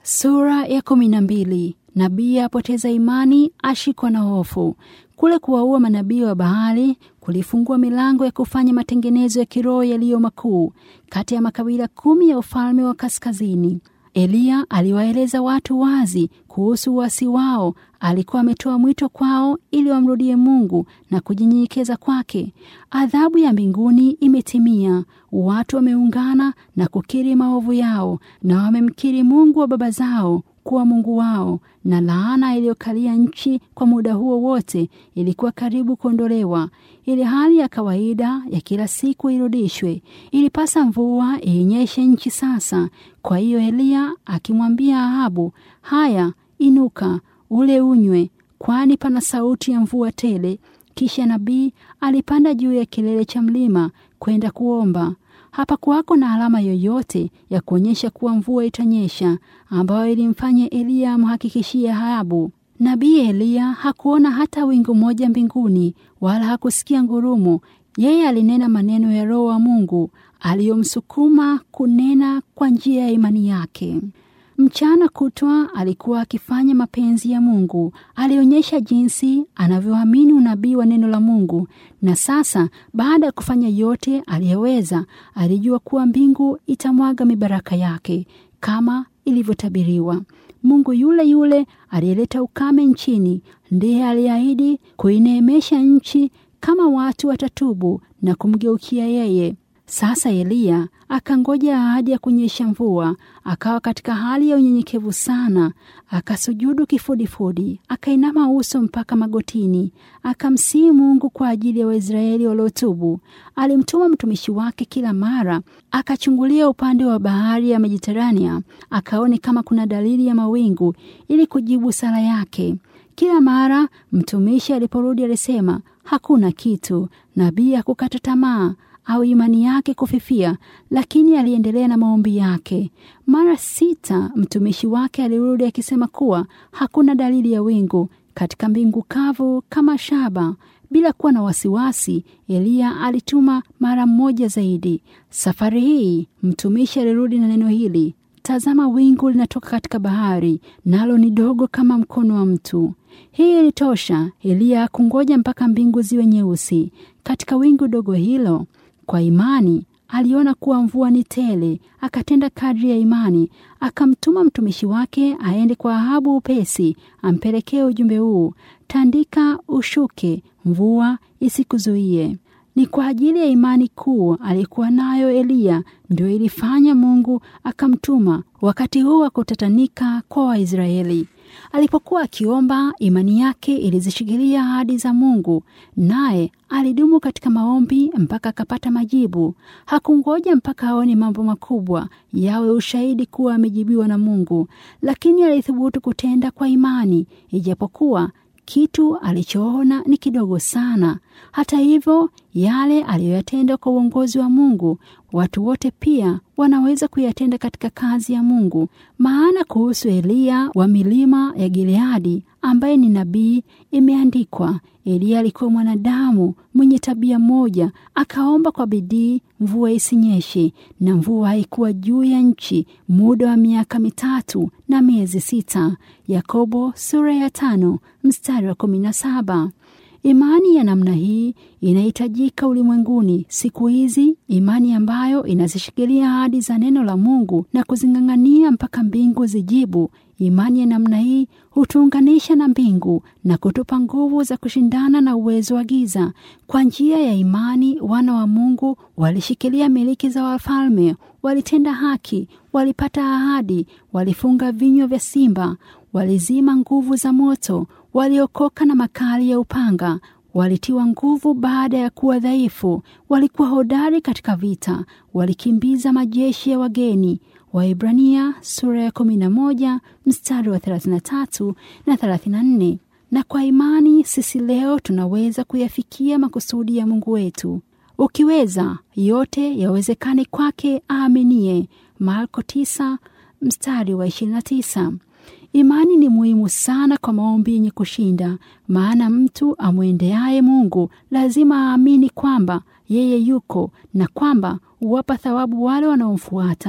Sura ya 12. Nabii apoteza imani, ashikwa na hofu. Kule kuwaua manabii wa Baali kulifungua milango ya kufanya matengenezo ya kiroho yaliyo makuu kati ya makabila 10 ya ufalme wa kaskazini. Eliya aliwaeleza watu wazi kuhusu uasi wao. Alikuwa ametoa mwito kwao ili wamrudie Mungu na kujinyenyekeza kwake. Adhabu ya mbinguni imetimia. Watu wameungana na kukiri maovu yao na wamemkiri Mungu wa baba zao kuwa Mungu wao, na laana iliyokalia nchi kwa muda huo wote ilikuwa karibu kuondolewa, ili hali ya kawaida ya kila siku irudishwe. Ilipasa mvua inyeshe nchi sasa. Kwa hiyo Eliya akimwambia Ahabu, haya, inuka, ule unywe, kwani pana sauti ya mvua tele. Kisha nabii alipanda juu ya kilele cha mlima kwenda kuomba. Hapakuwako na alama yoyote ya kuonyesha kuwa mvua itanyesha, ambayo ilimfanya Eliya amhakikishie Ahabu. Nabii Eliya hakuona hata wingu moja mbinguni, wala hakusikia ngurumo. Yeye alinena maneno ya Roho wa Mungu aliyomsukuma kunena kwa njia ya imani yake. Mchana kutwa alikuwa akifanya mapenzi ya Mungu. Alionyesha jinsi anavyoamini unabii wa neno la Mungu. Na sasa baada ya kufanya yote aliyeweza, alijua kuwa mbingu itamwaga mibaraka yake kama ilivyotabiriwa. Mungu yule yule aliyeleta ukame nchini ndiye aliahidi kuineemesha nchi kama watu watatubu na kumgeukia yeye. Sasa Eliya akangoja ahadi ya kunyesha mvua. Akawa katika hali ya unyenyekevu sana, akasujudu kifudifudi, akainama uso mpaka magotini, akamsihi Mungu kwa ajili ya Waisraeli waliotubu. Alimtuma mtumishi wake kila mara akachungulia upande wa bahari ya Mediterania, akaone kama kuna dalili ya mawingu ili kujibu sala yake. Kila mara mtumishi aliporudi alisema hakuna kitu. Nabii hakukata tamaa au imani yake kufifia, lakini aliendelea na maombi yake. Mara 6 mtumishi wake alirudi akisema kuwa hakuna dalili ya wingu katika mbingu kavu kama shaba. Bila kuwa na wasiwasi, Eliya alituma mara moja zaidi. Safari hii mtumishi alirudi na neno hili: tazama, wingu linatoka katika bahari, nalo ni dogo kama mkono wa mtu. Hii ilitosha. Eliya hakungoja mpaka mbingu ziwe nyeusi. Katika wingu dogo hilo, kwa imani aliona kuwa mvua ni tele. Akatenda kadri ya imani. Akamtuma mtumishi wake aende kwa Ahabu upesi, ampelekee ujumbe huu: tandika ushuke, mvua isikuzuie. Ni kwa ajili ya imani kuu alikuwa nayo Eliya ndio ilifanya Mungu akamtuma wakati huu wa kutatanika kwa Waisraeli. Alipokuwa akiomba, imani yake ilizishikilia ahadi za Mungu, naye alidumu katika maombi mpaka akapata majibu. Hakungoja mpaka aone mambo makubwa yawe ushahidi kuwa amejibiwa na Mungu, lakini alithubutu kutenda kwa imani, ijapokuwa kitu alichoona ni kidogo sana. Hata hivyo, yale aliyoyatenda kwa uongozi wa Mungu, watu wote pia wanaweza kuyatenda katika kazi ya Mungu. Maana kuhusu Eliya wa milima ya Gileadi ambaye ni nabii, imeandikwa: Eliya alikuwa mwanadamu mwenye tabia moja, akaomba kwa bidii mvua isinyeshe, na mvua haikuwa juu ya nchi muda wa miaka 3 na miezi 6. Yakobo sura ya 5 mstari wa 17. Imani ya namna hii inahitajika ulimwenguni siku hizi, imani ambayo inazishikilia ahadi za neno la Mungu na kuzing'ang'ania mpaka mbingu zijibu. Imani ya namna hii hutuunganisha na mbingu na kutupa nguvu za kushindana na uwezo wa giza. Kwa njia ya imani, wana wa Mungu walishikilia miliki za wafalme, walitenda haki, walipata ahadi, walifunga vinywa vya simba, walizima nguvu za moto, waliokoka na makali ya upanga, walitiwa nguvu baada ya kuwa dhaifu, walikuwa hodari katika vita, walikimbiza majeshi ya wageni. Waebrania sura ya 11 mstari wa 33 na 34. Na kwa imani sisi leo tunaweza kuyafikia makusudi ya Mungu wetu. Ukiweza, yote yawezekane kwake aaminie. Marko 9 mstari wa 29. Imani ni muhimu sana kwa maombi yenye kushinda, maana mtu amwendeaye Mungu lazima aamini kwamba yeye yuko na kwamba huwapa thawabu wale wanaomfuata.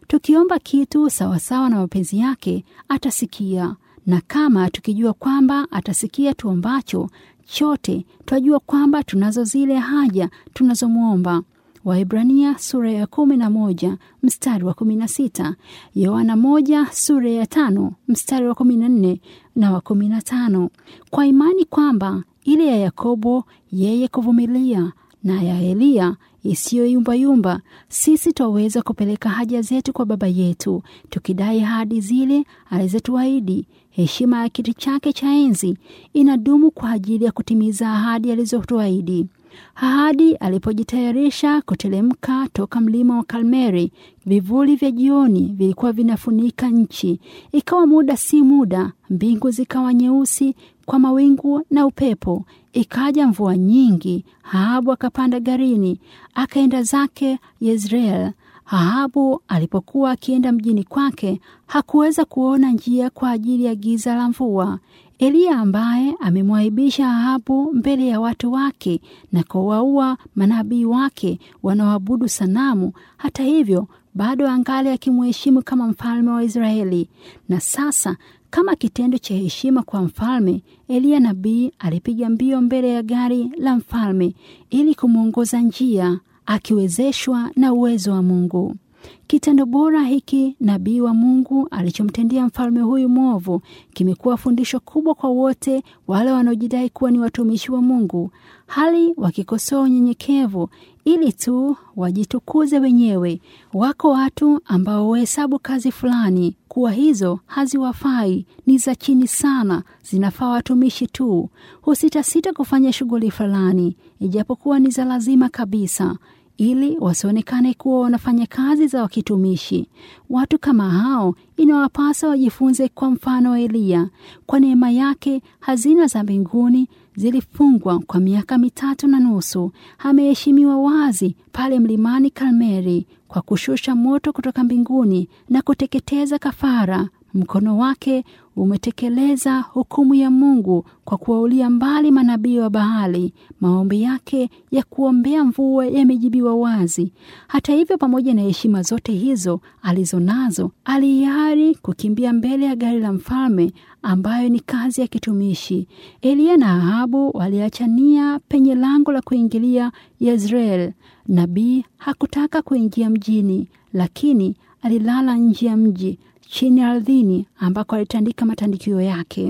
Tukiomba kitu sawasawa na mapenzi yake, atasikia. Na kama tukijua kwamba atasikia tuombacho chote, twajua kwamba tunazo zile haja tunazomwomba. Waebrania sura ya 11 mstari wa 16, Yohana 1 sura ya 5 mstari wa 14 na wa 15. Kwa imani kwamba ile ya Yakobo yeye kuvumilia na ya Elia isiyoyumbayumba, sisi twaweza kupeleka haja zetu kwa Baba yetu, tukidai ahadi zile alizotuahidi. Heshima ya kiti chake cha enzi inadumu kwa ajili ya kutimiza ahadi alizotuahidi. Ahadi alipojitayarisha kutelemka toka mlima wa Karmeli, vivuli vya jioni vilikuwa vinafunika nchi. Ikawa muda si muda, mbingu zikawa nyeusi kwa mawingu na upepo. Ikaja mvua nyingi. Ahabu akapanda garini, akaenda zake Yezreel. Ahabu alipokuwa akienda mjini kwake, hakuweza kuona njia kwa ajili ya giza la mvua. Eliya ambaye amemwaibisha Ahabu mbele ya watu wake na kuwaua manabii wake wanaoabudu sanamu, hata hivyo bado angali akimheshimu kama mfalme wa Israeli. Na sasa kama kitendo cha heshima kwa mfalme, Eliya nabii alipiga mbio mbele ya gari la mfalme ili kumwongoza njia, akiwezeshwa na uwezo wa Mungu. Kitendo bora hiki nabii wa Mungu alichomtendea mfalme huyu mwovu kimekuwa fundisho kubwa kwa wote wale wanaojidai kuwa ni watumishi wa Mungu, hali wakikosoa unyenyekevu ili tu wajitukuze wenyewe. Wako watu ambao huhesabu kazi fulani kuwa hizo haziwafai, ni za chini sana, zinafaa watumishi tu. Husitasita kufanya shughuli fulani ijapokuwa ni za lazima kabisa, ili wasionekane kuwa wanafanya kazi za wakitumishi. Watu kama hao inawapasa wajifunze kwa mfano wa Eliya. Kwa neema yake hazina za mbinguni zilifungwa kwa miaka 3.5. Ameheshimiwa wazi pale mlimani Karmeli kwa kushusha moto kutoka mbinguni na kuteketeza kafara. Mkono wake umetekeleza hukumu ya Mungu kwa kuwaulia mbali manabii wa Baali. Maombi yake ya kuombea mvua yamejibiwa wazi. Hata hivyo, pamoja na heshima zote hizo alizonazo, alihiari kukimbia mbele ya gari la mfalme, ambayo ni kazi ya kitumishi. Eliya na Ahabu waliachania penye lango la kuingilia Yezreel. Nabii hakutaka kuingia mjini, lakini alilala nje ya mji chini ardhini, ambako alitandika matandikio yake.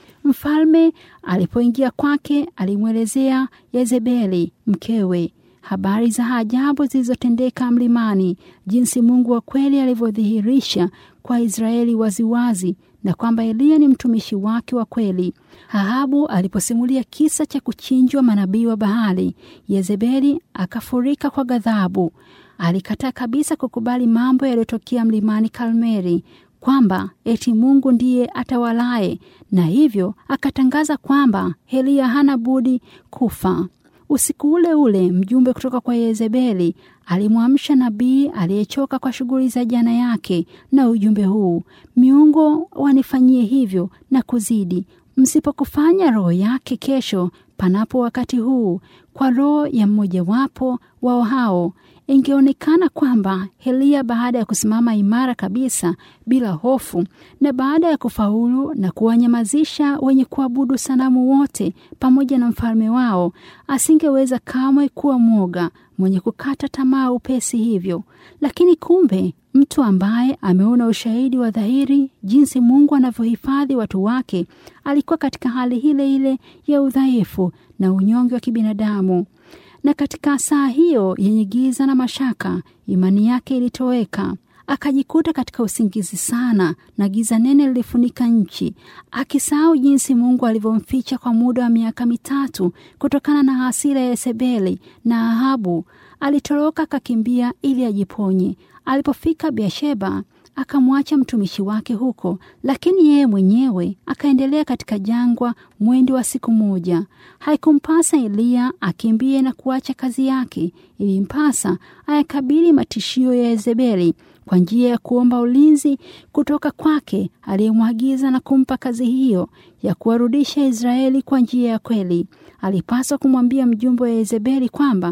Mfalme alipoingia kwake, alimwelezea Yezebeli mkewe habari za ajabu zilizotendeka mlimani, jinsi Mungu wa kweli alivyodhihirisha kwa Israeli waziwazi, na kwamba Eliya ni mtumishi wake wa kweli. Ahabu aliposimulia kisa cha kuchinjwa manabii wa Baali, Yezebeli akafurika kwa ghadhabu. Alikataa kabisa kukubali mambo yaliyotokea mlimani Karmeli, kwamba eti Mungu ndiye atawalaye, na hivyo akatangaza kwamba Eliya hana budi kufa. Usiku ule ule mjumbe kutoka kwa Yezebeli alimwamsha nabii aliyechoka kwa shughuli za jana yake na ujumbe huu: miungu wanifanyie hivyo na kuzidi, msipokufanya roho yake kesho panapo wakati huu kwa roho ya mmojawapo wao hao. Ingeonekana kwamba Eliya, baada ya kusimama imara kabisa bila hofu, na baada ya kufaulu na kuwanyamazisha wenye kuabudu sanamu wote pamoja na mfalme wao, asingeweza kamwe kuwa mwoga mwenye kukata tamaa upesi hivyo. Lakini kumbe mtu ambaye ameona ushahidi wa dhahiri jinsi Mungu anavyohifadhi watu wake alikuwa katika hali ile ile ya udhaifu na unyonge wa kibinadamu. Na katika saa hiyo yenye giza na mashaka, imani yake ilitoweka. Akajikuta katika usingizi sana, na giza nene lilifunika nchi, akisahau jinsi Mungu alivyomficha kwa muda wa miaka 3 kutokana na hasira ya Yezebeli na Ahabu. Alitoroka akakimbia ili ajiponye. Alipofika Beersheba, akamwacha mtumishi wake huko, lakini yeye mwenyewe akaendelea katika jangwa mwendo wa siku moja. Haikumpasa Eliya akimbie na kuacha kazi yake. Ilimpasa ayakabili matishio ya Yezebeli kwa njia ya kuomba ulinzi kutoka kwake aliyemwagiza na kumpa kazi hiyo ya kuwarudisha Israeli kwa njia ya kweli. Alipaswa kumwambia mjumbe wa Yezebeli kwamba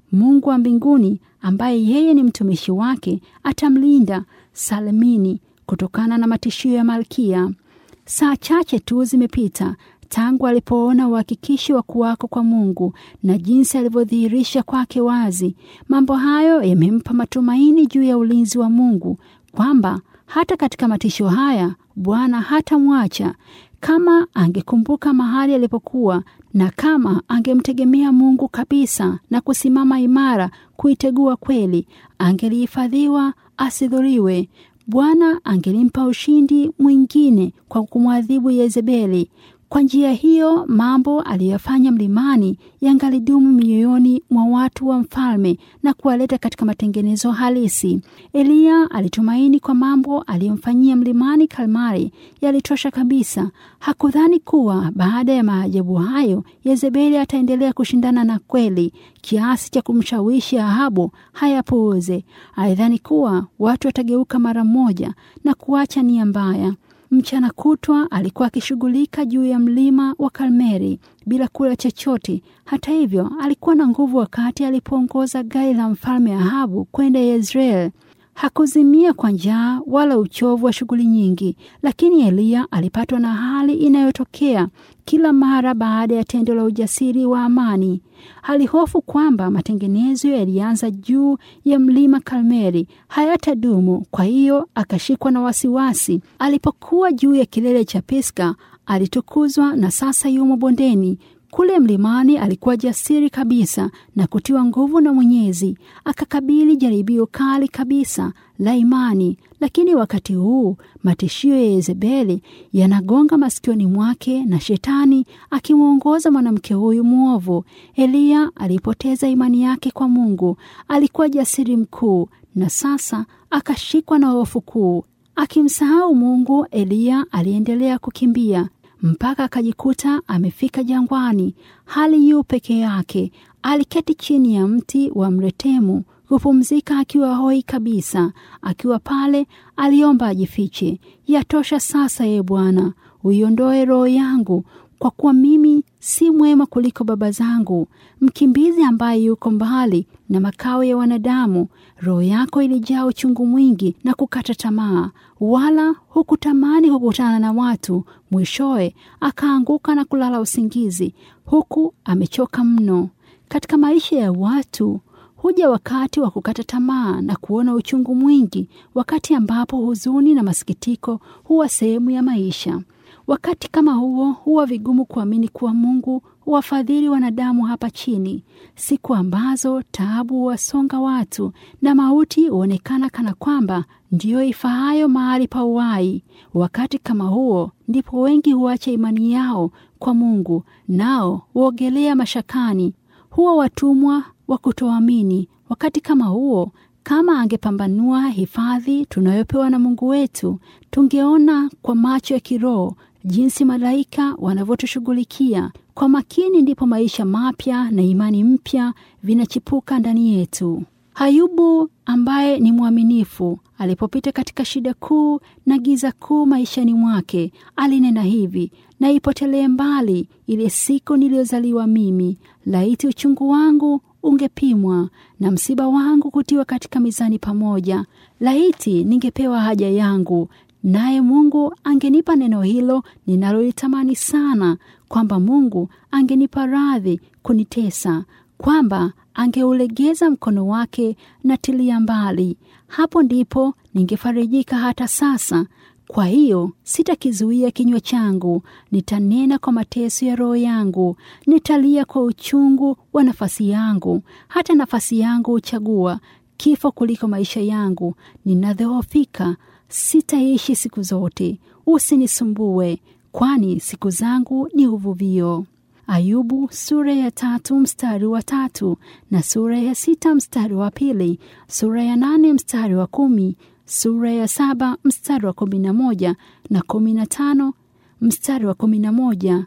Mungu wa mbinguni ambaye yeye ni mtumishi wake atamlinda salimini kutokana na matishio ya Malkia. Saa chache tu zimepita tangu alipoona uhakikisho wa kuwako kwa Mungu na jinsi alivyodhihirisha kwake wazi. Mambo hayo yamempa matumaini juu ya ulinzi wa Mungu, kwamba hata katika matisho haya Bwana hatamwacha. Kama angekumbuka mahali alipokuwa na kama angemtegemea Mungu kabisa na kusimama imara kuitegua kweli, angelihifadhiwa asidhuriwe. Bwana angelimpa ushindi mwingine kwa kumwadhibu Yezebeli. Kwa njia hiyo, mambo aliyofanya mlimani yangalidumu mioyoni mwa watu wa mfalme na kuwaleta katika matengenezo halisi. Eliya alitumaini kwa mambo aliyomfanyia mlimani Kalmari yalitosha kabisa. Hakudhani kuwa baada ya maajabu hayo Yezebeli ataendelea kushindana na kweli kiasi cha kumshawishi Ahabu hayapuuze. Alidhani kuwa watu watageuka mara moja na kuacha nia mbaya. Mchana kutwa alikuwa akishughulika juu ya mlima wa Karmeli bila kula chochote. Hata hivyo, alikuwa na nguvu wakati alipoongoza gari la mfalme Ahabu kwenda Yezreel. Hakuzimia kwa njaa wala uchovu wa shughuli nyingi, lakini Eliya alipatwa na hali inayotokea kila mara baada ya tendo la ujasiri wa amani. Alihofu kwamba matengenezo yalianza juu ya mlima Karmeli hayatadumu, kwa hiyo akashikwa na wasiwasi. Alipokuwa juu ya kilele cha Pisga, alitukuzwa na sasa yumo bondeni. Kule mlimani alikuwa jasiri kabisa na kutiwa nguvu na Mwenyezi. Akakabili jaribio kali kabisa la imani, lakini wakati huu matishio ya Yezebeli yanagonga masikioni mwake na Shetani akimwongoza mwanamke huyu mwovu. Eliya alipoteza imani yake kwa Mungu. Alikuwa jasiri mkuu na sasa akashikwa na hofu kuu. Akimsahau Mungu, Eliya aliendelea kukimbia mpaka akajikuta amefika jangwani. Hali yu peke yake. Aliketi chini ya mti wa mretemu kupumzika akiwa hoi kabisa. Akiwa pale aliomba ajifiche. Yatosha sasa, ye Bwana, uiondoe roho yangu, kwa kuwa mimi si mwema kuliko baba zangu, mkimbizi ambaye yuko mbali na makao ya wanadamu. Roho yako ilijaa uchungu mwingi na kukata tamaa, wala hukutamani kukutana na watu. Mwishowe akaanguka na kulala usingizi, huku amechoka mno. Katika maisha ya watu huja wakati wa kukata tamaa na kuona uchungu mwingi, wakati ambapo huzuni na masikitiko huwa sehemu ya maisha. Wakati kama huo huwa vigumu kuamini kuwa Mungu huwafadhili wanadamu hapa chini. Siku ambazo taabu huwasonga watu na mauti huonekana kana kwamba ndiyo ifaayo mahali pa uhai. Wakati kama huo ndipo wengi huacha imani yao kwa Mungu, nao huogelea mashakani, huwa watumwa wa kutoamini. Wakati kama huo, kama angepambanua hifadhi tunayopewa na Mungu wetu, tungeona kwa macho ya kiroho jinsi malaika wanavyotushughulikia kwa makini. Ndipo maisha mapya na imani mpya vinachipuka ndani yetu. Ayubu ambaye ni mwaminifu, alipopita katika shida kuu na giza kuu maishani mwake, alinena hivi: na ipotelee mbali ile siku niliyozaliwa mimi. Laiti uchungu wangu ungepimwa na msiba wangu kutiwa katika mizani pamoja. Laiti ningepewa haja yangu, naye Mungu angenipa neno hilo ninalolitamani sana, kwamba Mungu angenipa radhi kunitesa, kwamba angeulegeza mkono wake na tilia mbali. Hapo ndipo ningefarijika hata sasa. Kwa hiyo sitakizuia kinywa changu, nitanena kwa mateso ya roho yangu, nitalia kwa uchungu wa nafasi yangu. Hata nafasi yangu huchagua kifo kuliko maisha yangu. Ninadhoofika, sitaishi siku zote. Usinisumbue, kwani siku zangu ni uvuvio. Ayubu sura ya 3 mstari wa 3 na sura ya 6 mstari wa 2, sura ya 8 mstari wa 10, sura ya 7 mstari wa 11 na 15 mstari wa 11,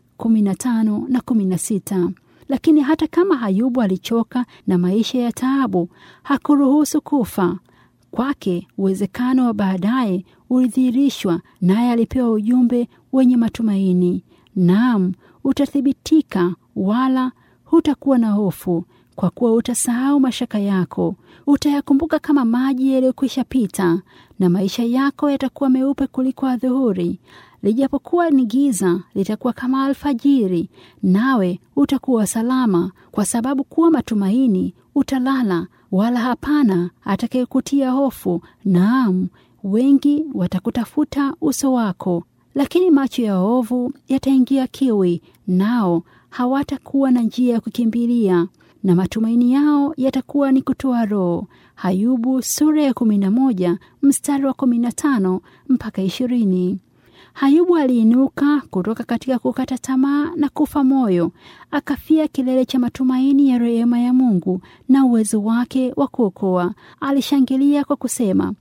15 na 16. Lakini hata kama Ayubu alichoka na maisha ya taabu, hakuruhusu kufa. Kwake uwezekano wa baadaye ulidhihirishwa, naye alipewa ujumbe wenye matumaini. Naam, utathibitika wala hutakuwa na hofu, kwa kuwa utasahau mashaka yako. Utayakumbuka kama maji yaliyokwisha pita, na maisha yako yatakuwa meupe kuliko adhuhuri. Lijapokuwa ni giza, litakuwa kama alfajiri, nawe utakuwa salama, kwa sababu kuwa matumaini utalala, wala hapana atakayekutia hofu. Naam, wengi watakutafuta uso wako, lakini macho ya waovu yataingia kiwi, nao hawatakuwa na njia ya kukimbilia, na matumaini yao yatakuwa ni kutoa roho. Ayubu sura ya 11 mstari wa 15 mpaka 20. Ayubu aliinuka kutoka katika kukata tamaa na kufa moyo, akafia kilele cha matumaini ya rehema ya Mungu na uwezo wake wa kuokoa. Alishangilia kwa kusema,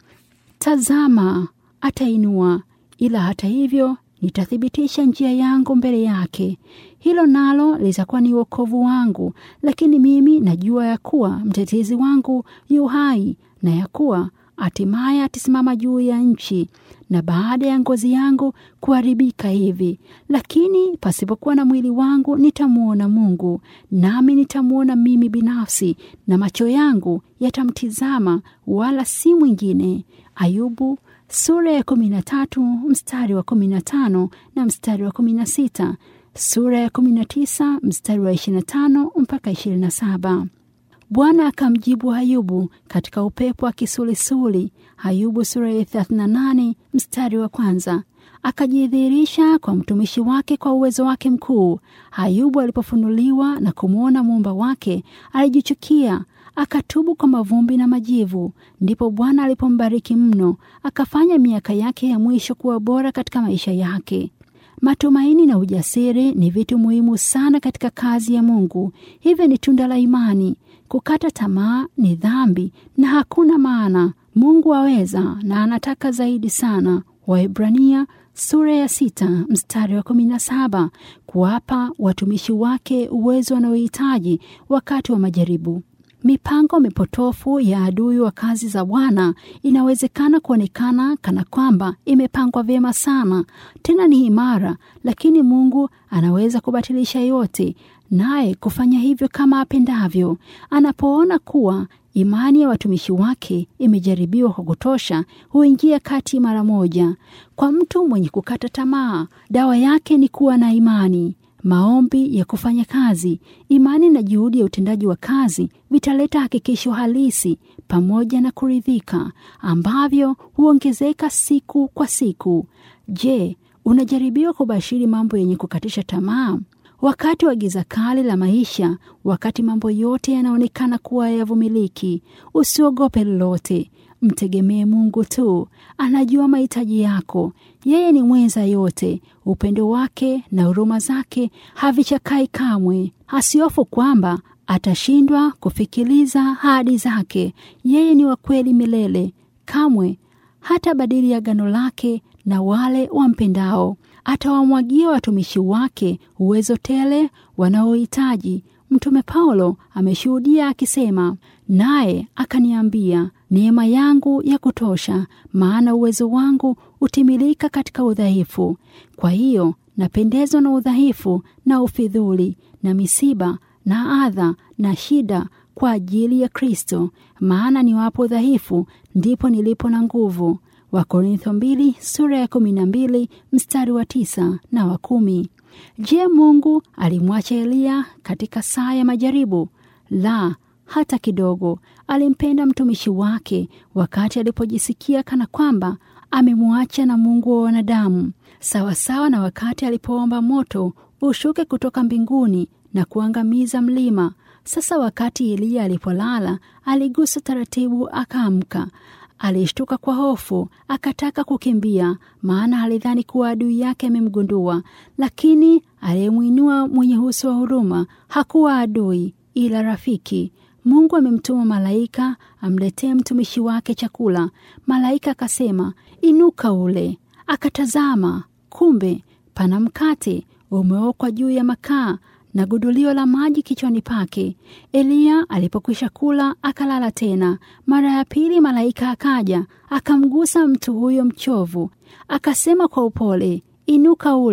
tazama, atainua, ila hata hivyo nitathibitisha njia yangu mbele yake. Hilo nalo litakuwa ni wokovu wangu, lakini mimi najua ya kuwa mtetezi wangu yu hai, na ya kuwa hatimaye atasimama juu ya nchi, na baada ya ngozi yangu kuharibika hivi. Lakini pasipokuwa na mwili wangu nitamuona Mungu, nami nitamuona mimi binafsi, na macho yangu yatamtizama, wala si mwingine. Ayubu sura ya 13 mstari wa 15 na mstari wa 16, sura ya 19 mstari wa 25 mpaka 27. Bwana akamjibu Ayubu katika upepo wa kisulisuli. Ayubu sura ya 38 mstari wa 1. Akajidhihirisha kwa mtumishi wake kwa uwezo wake mkuu. Ayubu alipofunuliwa na kumwona muumba wake, alijichukia, akatubu kwa mavumbi na majivu. Ndipo Bwana alipombariki mno, akafanya miaka yake ya mwisho kuwa bora katika maisha yake. Matumaini na ujasiri ni vitu muhimu sana katika kazi ya Mungu. Hivyo ni tunda la imani. Kukata tamaa ni dhambi na hakuna maana. Mungu aweza na anataka zaidi sana. Waebrania sura ya 6 mstari wa 17, kuwapa watumishi wake uwezo wanaohitaji wakati wa majaribu. Mipango mipotofu ya adui wa kazi za Bwana inawezekana kuonekana kana kwamba imepangwa vyema sana, tena ni imara, lakini Mungu anaweza kubatilisha yote, naye kufanya hivyo kama apendavyo. Anapoona kuwa imani ya watumishi wake imejaribiwa kwa kutosha, huingia kati mara moja. Kwa mtu mwenye kukata tamaa, dawa yake ni kuwa na imani. Maombi ya kufanya kazi, imani na juhudi ya utendaji wa kazi vitaleta hakikisho halisi pamoja na kuridhika ambavyo huongezeka siku kwa siku. Je, unajaribiwa kubashiri mambo yenye kukatisha tamaa? Wakati wa giza kali la maisha, wakati mambo yote yanaonekana kuwa yavumiliki, usiogope lolote. Mtegemee Mungu tu. Anajua mahitaji yako. Yeye ni mwenza yote. Upendo wake na huruma zake havichakai kamwe. Hasiofu kwamba atashindwa kufikiliza ahadi zake. Yeye ni wa kweli milele. Kamwe hata badili agano lake na wale wampendao. Atawamwagia watumishi wake uwezo tele wanaohitaji. Mtume Paulo ameshuhudia akisema, naye akaniambia, neema yangu ya kutosha, maana uwezo wangu utimilika katika udhaifu. Kwa hiyo napendezwa na udhaifu na ufidhuli na misiba na adha na shida kwa ajili ya Kristo, maana niwapo dhaifu ndipo nilipo na nguvu. Wakorintho 2 sura ya 12 mstari wa 9 na wa 10. Je, Mungu alimwacha Eliya katika saa ya majaribu? La, hata kidogo. Alimpenda mtumishi wake wakati alipojisikia kana kwamba amemwacha na Mungu wa wanadamu, sawasawa na wakati alipoomba moto ushuke kutoka mbinguni na kuangamiza mlima. Sasa wakati Eliya alipolala, aligusa taratibu, akaamka. Alishtuka kwa hofu, akataka kukimbia, maana alidhani kuwa adui yake amemgundua. Lakini aliyemwinua mwenye uso wa huruma hakuwa adui, ila rafiki. Mungu amemtuma malaika amletee mtumishi wake chakula. Malaika akasema, inuka ule. Akatazama, kumbe pana mkate umeokwa juu ya makaa na gudulio la maji kichwani pake. Eliya alipokwisha kula akalala tena. Mara ya pili malaika akaja, akamgusa mtu huyo mchovu, akasema kwa upole, inuka ule.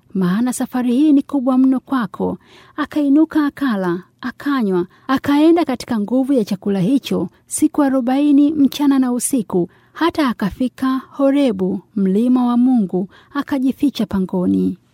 maana safari hii ni kubwa mno kwako. Akainuka, akala, akanywa, akaenda katika nguvu ya chakula hicho siku 40 mchana na usiku, hata akafika Horebu, mlima wa Mungu, akajificha pangoni.